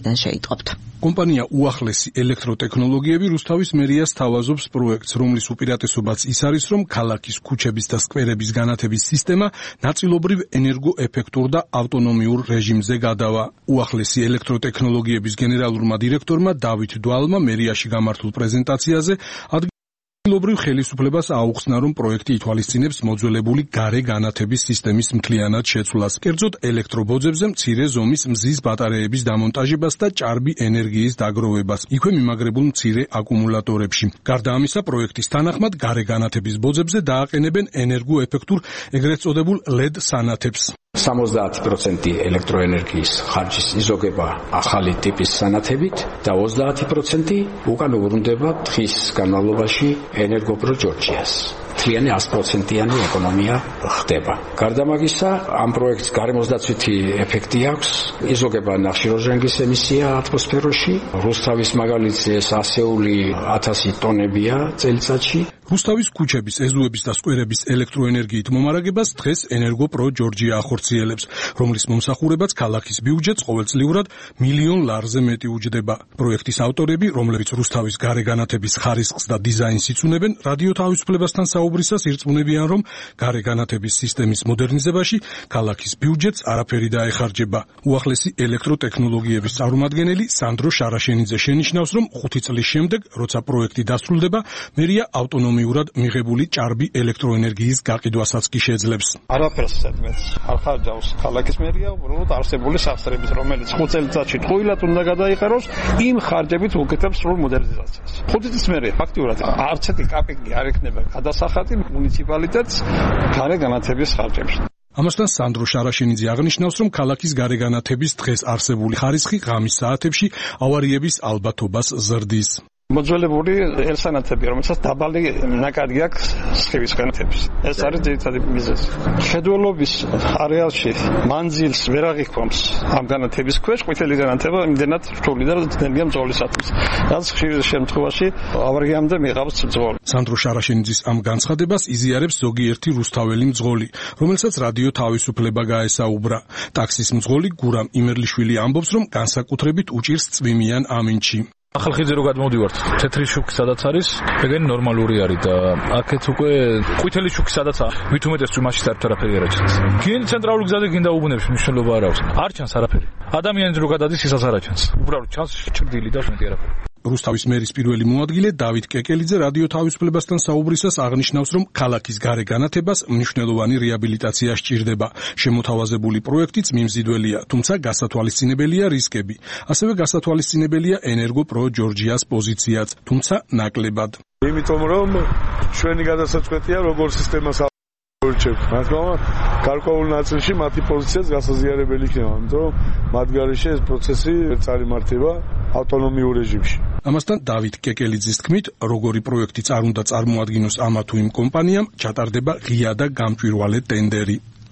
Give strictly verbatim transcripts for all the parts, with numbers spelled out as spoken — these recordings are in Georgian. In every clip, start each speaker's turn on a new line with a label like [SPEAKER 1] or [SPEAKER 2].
[SPEAKER 1] საიდან შეიტყობთ?
[SPEAKER 2] კომპანია უახლესი ელექტროტექნოლოგიები რუსთავის მერიას თავაზობს პროექტს, რომლის უპირატესობაც ის არის, რომ ქალაქის ქუჩების და სკვერების განათების სისტემა ნაწილობრივ ენერგოეფექტურ და ავტონომიურ რეჟიმზე გადავა. უახლესი ელექტროტექნოლოგიების გენერალურმა დირექტორმა დავით დვალმა მერიაში გამართულ პრეზენტაციაზე ადგილობრივ ხელისუფლებას აუხსნა, რომ პროექტი ითვალისწინებს მოძველებული გარე განათების სისტემის მთლიანად შეცვლას, კერძოდ ელექტრობოძებზე მცირე ზომის მზის ბატარეების დამონტაჟებას და ჭარბი ენერგიის დაგროვებას, იქვე მიმაგრებულ მცირე აკუმულატორებში. გარდა ამისა, პროექტის თანახმად გარე განათების ბოძებზე დააყენებენ ენერგოეფექტურ ეგრეთ წოდებულ ლედ სანათებს.
[SPEAKER 3] სამოცდაათი პროცენტი ელექტროენერგიის ხარჯის იზოგება ახალი ტიპის სანათებით და ოცდაათი პროცენტი უკან უბრუნდება დღის განმავლობაში ენერგოპრო ჯორჯიას. მთლიანი ას პროცენტიანი ეკონომია ხდება. გარდა მაგისა, ამ პროექტს გარემოსდაცვითი ეფექტი აქვს, იზოგება ნახშირორჟანგის ემისია ატმოსფეროში, რუსთავის მაგალითზე ეს ასეული ათასი ტონებია წელიწადში.
[SPEAKER 2] რუსთავის ქუჩების, ეზოების და სკვერების ელექტროენერგიით მომარაგებას დღეს ენერგოპრო ჯორჯია ახორციელებს, რომლის მომსახურებაც ქალაქის ბიუჯეტს ყოველწლიურად მილიონ ლარზე მეტი უჯდება. პროექტის ავტორები, რომლებიც რუსთავის გარე განათების ხარისხს და დიზაინს იცუნებენ, რადიო თავისუფლებასთან საუბრისას ირწმუნებიან, რომ გარე განათების სისტემის მოდერნიზებაში ქალაქის ბიუჯეტს არაფერი დაეხარჯება. უახლესი ელექტროტექნოლოგიების წარმომადგენელი სანდრო შარაშენიძე შენიშნავს, რომ ხუთი წლის შემდეგ, როცა პროექტი დასრულდება, მერია ავტონომიურად მიღებული ჭარბი ელექტროენერგიის გაყიდვასაც კი შეძლებს.
[SPEAKER 4] არაფერს ზედმეტს არ ხარჯავს ქალაქის მერია, უბრალოდ არსებული სახსრებით, რომელიც ხუთ წელიწადში ტყუილად უნდა გადაიყაროს, იმ ხარჯებით უკეთებს სრულ მოდერნიზაციას. ხუთი წლის მერე ფაქტიურად არც ერთი კაპიკი არ ექნება გადასახადი მუნიციპალიტეტს გარე განათების ხარჯებს.
[SPEAKER 2] ამასთან სანდრო შარაშენიძე აღნიშნავს, რომ ქალაქის გარე განათების დღეს არსებული ხარისხი ღამის საათებში ავარიების ალბათობას ზრდის.
[SPEAKER 4] მოძველებული ელსანათები, რომელსაც დაბალი ნაკადი აქვს სხივის განათების. ეს არის ძირითადი მიზეზი. მხედველობის არეალში მანძილს ვერ აღიქვამს ამ განათების ქვეშ, ყვითელი განათება იმდენად რთული და ენერგია მძღოლისათვის. რაც ხშირ შემთხვევაში ავარიამდე მიყავს მძღოლი.
[SPEAKER 2] სანდრო შარაშენიძის ამ განცხადებას იზიარებს ზოგიერთი რუსთაველი მძღოლი, რომელსაც რადიო თავისუფლება გაესაუბრა. ტაქსის მძღოლი გურამ იმერლიშვილი ამბობს, რომ განსაკუთრებით უჭირს წვიმიან ამინჩი.
[SPEAKER 5] ახალხიძე რო გადმოვდივართ, თეთრი შუქი სადაც არის, ეგენი ნორმალური არის და აქეთ უკვე ყვითელი შუქი სადაც არის. მით უმეტეს წვიმაში საერთოდ არაფერი არ აჩანს. გინ ცენტრალური გზაზე გინდა უბნებში მნიშვნელობა არ აქვს. არ ჩანს არაფერი. ადამიანი რო გადადის, ისაც არ აჩანს. უბრალოდ ჩანს ჭრდილი და მეტი არაფერი.
[SPEAKER 2] რუსთავის მერის პირველი მოადგილე დავით კეკელიძე რადიო თავისუფლებასთან საუბრისას აღნიშნავს, რომ ქალაქის გარე განათებას მნიშვნელოვანი რეაბილიტაცია სჭირდება. შემოთავაზებული პროექტიც მიმზიდველია, თუმცა გასათვალისწინებელია რისკები. ასევე გასათვალისწინებელია ენერგოპრო ჯორჯიას პოზიციაც, თუმცა ნაკლებად.
[SPEAKER 6] იმიტომ რომ ჩვენი გადასაწყვეტია როგორ სისტემას ვირჩევთ. მაგრამ გარკვეულ ნაწილში მათი პოზიციაც გასაზიარებელი იქნება, იმიტომ რომ მათ გარეშე ეს პროცესი წარიმართება ავტონომიურ რეჟიმში.
[SPEAKER 2] ამასთან დავით კეკელიძის თქმით, როგორი პროექტიც არ უნდა წარმოადგინოს ამა თუ იმ კომპანიამ, ჩატარდება ღია და გამჭვირვალე ტენდერი.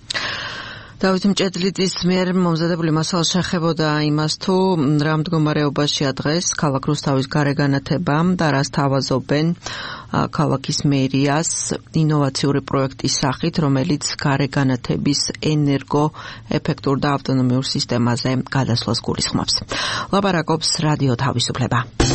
[SPEAKER 1] დავით მჭედლიძის მიერ მომზადებული მასალა შეხებოდა იმას, თუ რა მდგომარეობაშია დღეს ქალაქ რუსთავის გარე განათება და რას თავაზობენ ქალაქის მერიას ინოვაციური პროექტის სახით, რომელიც გარე განათების ენერგოეფექტურ და ავტონომიურ სისტემაზე გადასვლას გულისხმობს. ლაპარაკობს რადიო თავისუფლება.